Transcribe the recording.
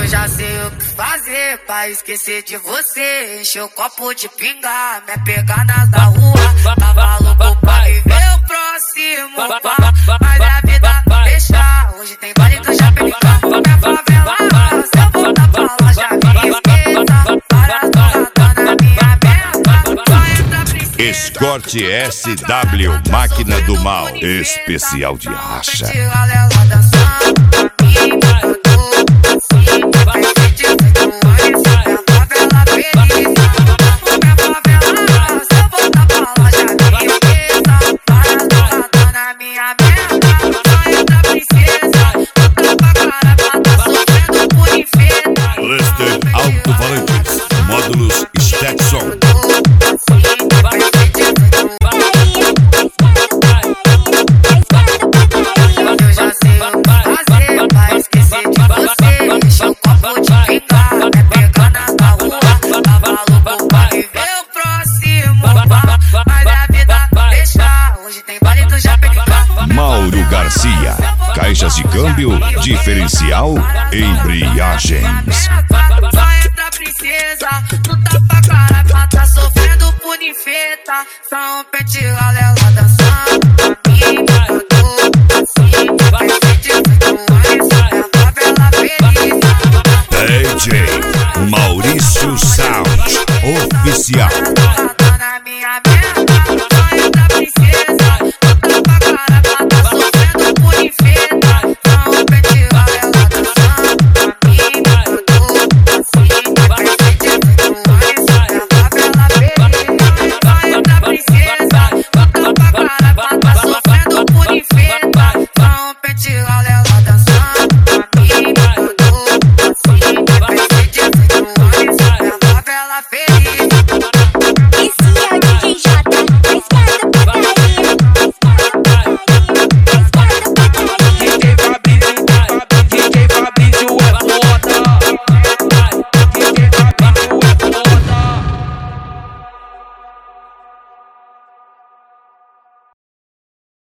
Eu já sei o que fazer pra esquecer de você. Encher o copo de pinga, me pegar nas da rua. Tava louco pra viver o próximo, pá. Mas a vida deixa. Hoje tem baile do Japelica. Minha favela, se eu voltar pra lá já me esqueça. Para toda na minha meta. Só entra princesa. Escorte SW, máquina do mal, especial de racha. Lester Alto-Falantes, módulos Stetson. Eu já sei o que fazer pra esquecer de você. Encher o copo de pinga, me pegar na rua. Tava louco pra viver o próximo, pá. Mas a vida deixa. Hoje tem baile do Japelica. Mauro Garcia, caixas de câmbio, diferencial, embreagens. Só entra princesa, no tapa-cara, tá sofrendo por ninfeta. Só um pente galera dançando pra mim. Eu tô assim, vai ser de 18 anos, minha favela feliz. DJ Maurício Sound Oficial.